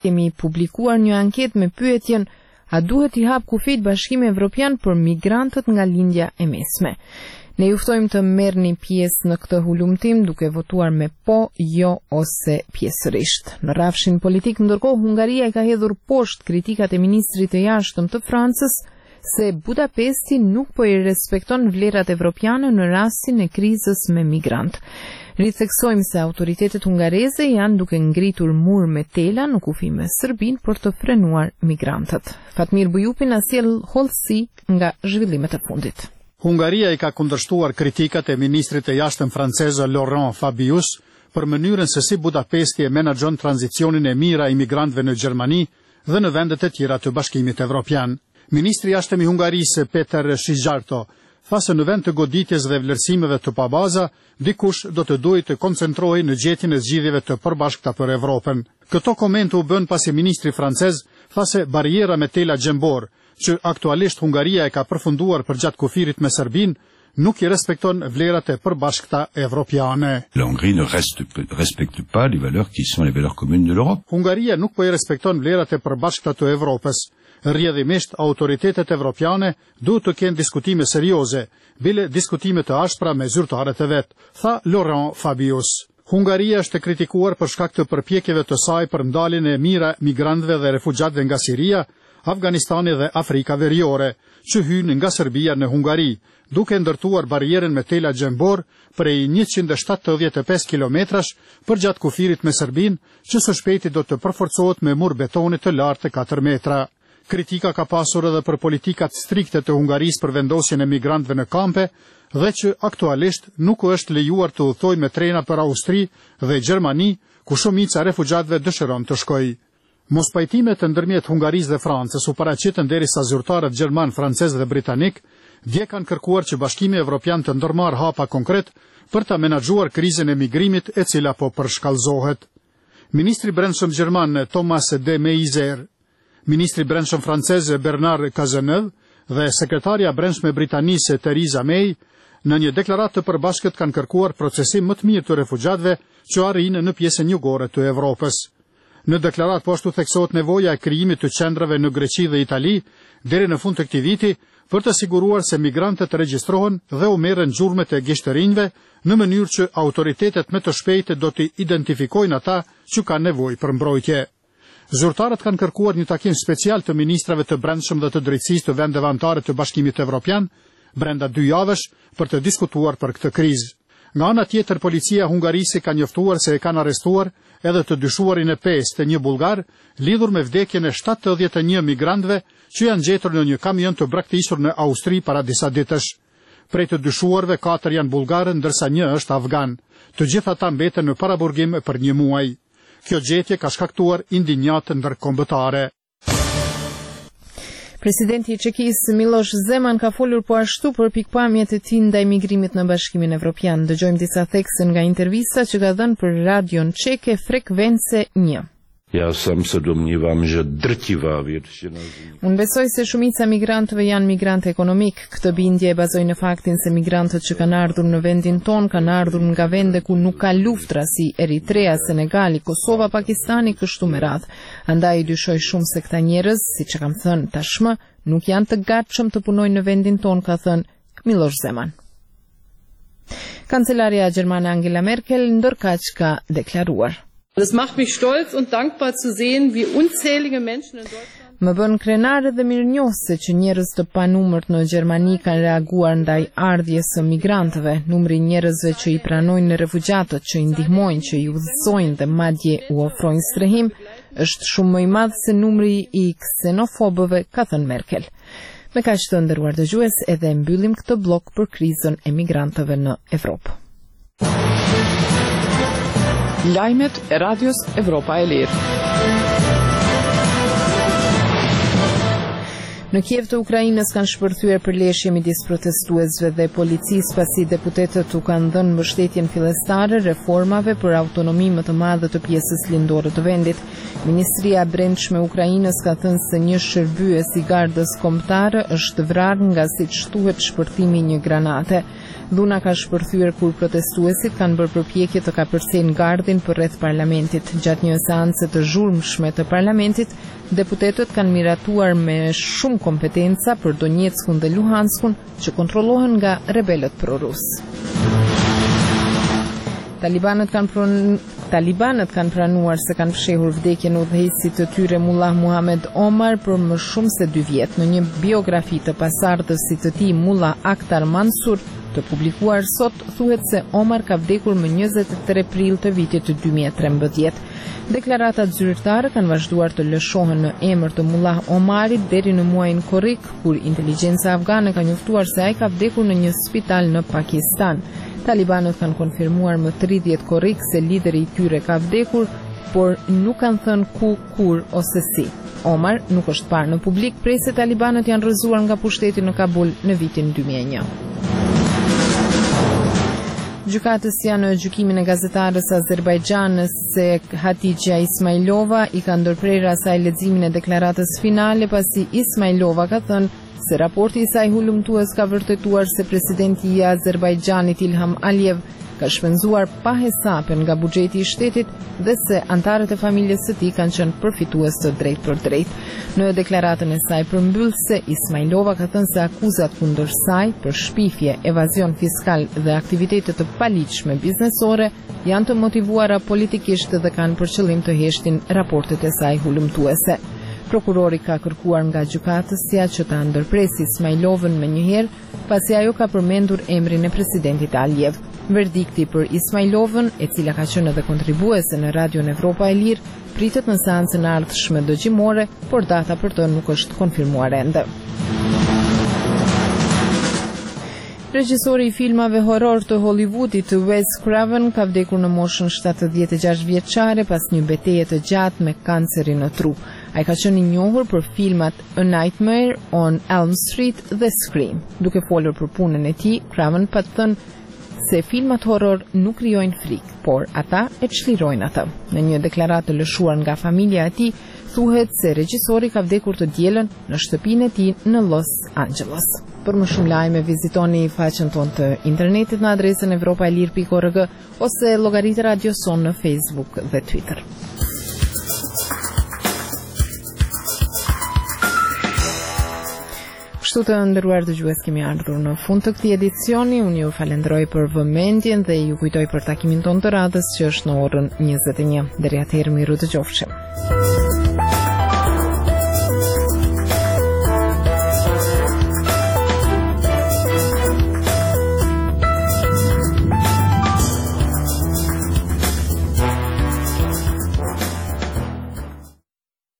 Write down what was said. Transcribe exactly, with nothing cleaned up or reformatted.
Kemi publikuar një anketë me pyetjen: a duhet i hap kufit Bashkimi Evropian për migrantët nga lindja e mesme? Ne ju ftojmë të merrni pjesë në këtë hulumtim duke votuar me po, jo ose pjesërisht. Në rrafshin politik, ndërkohë Hungaria i ka hedhur poshtë kritikat e ministrit të jashtëm të Francës se Budapesti nuk po i respekton vlerat evropiane në rastin e krizës me migrant. Ritheksojmë se autoritetet hungareze janë duke ngritur mur me tela në kufi me Serbinë për të frenuar migrantët. Fatmir Bujupi na sjell hollësi nga zhvillimet e fundit. Hungaria i ka kundërshtuar kritikat e ministrit të jashtëm francez Laurent Fabius për mënyrën se si Budapesti e menaxhon tranzicionin e mirë a imigrantëve në Gjermani dhe në vendet e tjera të Bashkimit Evropian. Ministri i jashtëm i Hungarisë Peter Szijjarto tha se në vend të goditjes dhe vlerësimeve të pabaza, dikush do të duhet të koncentrohej në gjetjen e zgjidhjeve të përbashkëta për Evropën. Këto komente u bën pasi ministri francez tha se bariera me tela gjembor, që aktualisht Hungaria e ka përfunduar për gjatë kufirit me Serbinë, nuk i respekton vlerat e përbashkëta evropiane. La Hongrie ne reste, respecte pas les valeurs qui sont les valeurs communes de l'Europe. Hungaria nuk po i respekton vlerat e përbashkëta të Evropës. Rrjedhimisht autoritetet evropiane duhet të kenë diskutime serioze, bile diskutime të ashpra me zyrtarët e vet, tha Laurent Fabius. Hungaria është kritikuar për shkak të përpjekjeve të saj për ndaljen e mirë migrantëve dhe refugjatëve nga Siria, Afganistani dhe Afrika Veriore, që hynë nga Serbia në Hungari, duke ndërtuar barierën me tela gjembor prej njëqind e shtatëdhjetë e pesë kilometrash për gjatë kufirit me Serbinë, që së shpejti do të përforcohet me mur betoni të lartë të katër metra. Kritika ka pasur edhe për politikat strikte të Hungarisë për vendosjen e migrantëve në kampe dhe që aktualisht nuk është lejuar të udhtojë me trena për Austri dhe Gjermani, ku shumica refugjatëve dëshiron të shkojë. Mospajtimet ndërmjet Hungarisë dhe Francës u paraqitën derisa zyrtarët gjerman, francez dhe britanik dje kanë kërkuar që Bashkimi Evropian të ndërmarrë hapa konkret për ta menaxhuar krizën e migrimit e cila po përshkallëzohet. Ministri i Brendshëm gjerman Thomas de Maizière, Ministri i Brendshëm francez Bernard Cazeneuve dhe Sekretarja e Brendshme e Britanisë Theresa May në një deklaratë të përbashkët kanë kërkuar procesim më të mirë të refugjatëve që arrin në pjesën jugore të Evropës. Në deklaratë po ashtu theksohet nevoja e krijimit të qendrave në Greqi dhe Itali deri në fund të këtij viti për të siguruar se migrantët regjistrohen dhe u merren gjurmët e gishtërinjve në mënyrë që autoritetet më të shpejtë do të identifikojnë ata që kanë nevojë për mbrojtje. Zyrtarët kanë kërkuar një takim special të ministrave të brendshëm dhe të drejtësisë të vendeve anëtare të Bashkimit Evropian brenda dy javësh për të diskutuar për këtë krizë. Nga ana tjetër, policia hungarise ka njoftuar se e kanë arrestuar edhe të dyshuarin e pesë të një bullgar lidhur me vdekjen e shtatëdhjetë e një migrantëve që janë gjetur në një kamion të braktisur në Austri para disa ditësh. Prej të dyshuarve katër janë bullgarë ndërsa një është afgan. Të gjitha ata mbeten në paraburgim për një muaj. Kjo gjetje ka shkaktuar indinjatë ndërkombëtare. Presidenti i Çekisë Miloš Zeman ka folur po ashtu për pikpamjet e tij ndaj migrimit në Bashkimin Evropian. Dëgjojmë disa thekse nga intervista që ka dhënë për radion çeke Frekvence një. Ja sam se domnievam, že drtiva většina. Unë besoj se shumica migrantëve janë migrantë ekonomik. Këtë bindje e bazoj në faktin se migrantët që kanë ardhur në vendin ton kanë ardhur nga vende ku nuk ka luftra si Eritrea, Senegali, Kosova, Pakistani, kështu me radhë. Andaj i dyshoj shumë se këta njerëz, siç e kam thënë tashmë, nuk janë të gatshëm të punojnë në vendin ton, ka thënë Miloš Zeman. Kancelaria gjermane Angela Merkel ndërkaq ka deklaruar. Es macht mich stolz und dankbar zu sehen, wie unzählige Menschen in Deutschland. Më bën krenare dhe mirënjohëse që njerëz të panumërt në Gjermani kanë reaguar ndaj ardhjes së migrantëve. Numri i njerëzve që i pranojnë refugjatët, që i ndihmojnë, që i udhësojnë dhe madje u ofrojnë strehim, është shumë më i madh se numri i ksenofobëve, ka thënë Merkel. Me kaq të nderuar dëgjues, edhe mbyllim këtë blok për krizën e migrantëve në Evropë. Lajmet e Radios Evropa e Lirë. Në Kiev të Ukrainës kanë shpërthyer përleshje midis protestuesve dhe policisë pasi deputetët u kanë dhënë mbështetjen fillestare reformave për autonomi më të madhe të pjesës lindore të vendit. Ministria e Brendshme e Ukrainës ka thënë se një shërbyes i gardës kombëtare është vrarë nga siç thuhet shpërthimi një granate. Dhuna ka shpërthyer kur protestuesit kanë bërë përpjekje të kapërcejnë gardin përreth parlamentit. Gjatë një seance të zhurmshme të parlamentit, deputetët kanë miratuar me shumë kompetenca për Donjeckun dhe Luhanskun që kontrollohen nga rebelët prorus. Talibanët kanë pron... Talibanët kanë pranuar se kanë fshehur vdekjen e udhëheqësit të tyre Mullah Muhammed Omar për më shumë se dy vjet. Në një biografi të pasardhësit të tij Mullah Akhtar Mansur, të publikuar sot, thuhet se Omar ka vdekur më njëzet e tre prill të vitit të dy mijë e trembëdhjetë. Deklaratat zyrtare kanë vazhduar të lëshohen në emër të Mullah Omarit deri në muajin korrik, kur inteligjenca afgane ka njoftuar se ai ka vdekur në një spital në Pakistan. Talibanët kanë konfirmuar më tridhjetë korrik se lideri i tyre ka vdekur, por nuk kanë thënë ku, kur ose si. Omar nuk është parë në publik prej se talibanët janë rrëzuar nga pushteti në Kabul në vitin dy mijë e një. Gjykatës janë në gjykimin e gazetarës Azerbajxhanës se Hatixha Ismailova i ka ndërprerë asaj leximin e deklaratës finale pasi Ismailova ka thënë se raporti i saj hulumtues ka vërtetuar se presidenti i Azerbajxhanit Ilham Aliyev ka shpenzuar pa hesape nga buxheti i shtetit dhe se antarët e familjes së tij kanë qenë përfitues të drejtë për drejtë. Në deklaratën e saj përmbyllëse, Ismailova ka thënë se akuzat kundër saj për shpifje, evazion fiskal dhe aktivitete të paligjshme biznesore janë të motivuara politikisht dhe kanë për qëllim të heshtin raportet e saj hulumtuese. Prokurori ka kërkuar nga gjykatësja që ta ndërpresë Ismailovën më njëherë, pasi ajo ka përmendur emrin e presidentit Aliyev. Verdikti për Ismailovën, e cila ka qenë edhe kontribuese në Radion Evropa e Lirë, pritet në seancën e ardhshme dëgjimore, por data për të nuk është konfirmuar ende. Regjisori i filmave horror të Hollywoodit Wes Craven ka vdekur në moshën shtatëdhjetë e gjashtë vjeçare pas një betejë të gjatë me kancerin në tru. Ai ka qenë i njohur për filmat A Nightmare on Elm Street dhe Scream. Duke folur për punën e tij, Craven pa thënë se filmat horror nuk krijojnë frikë, por ata e çlirojnë atë. Në një deklaratë të lëshuar nga familja e tij, thuhet se regjisori ka vdekur të dielën në shtëpinë e tij në Los Angeles. Për më shumë lajme vizitoni faqen tonë të internetit në adresën evropaelir pikë org ose llogaritë Radio Son në Facebook dhe Twitter. Kështu të nderuar dëgjues, kemi ardhur në fund të këtij edicioni. Unë ju falenderoj për vëmendjen dhe ju kujtoj për takimin tonë të radhës që është në orën njëzet e një. Deri atëherë, miru dëgjofshim.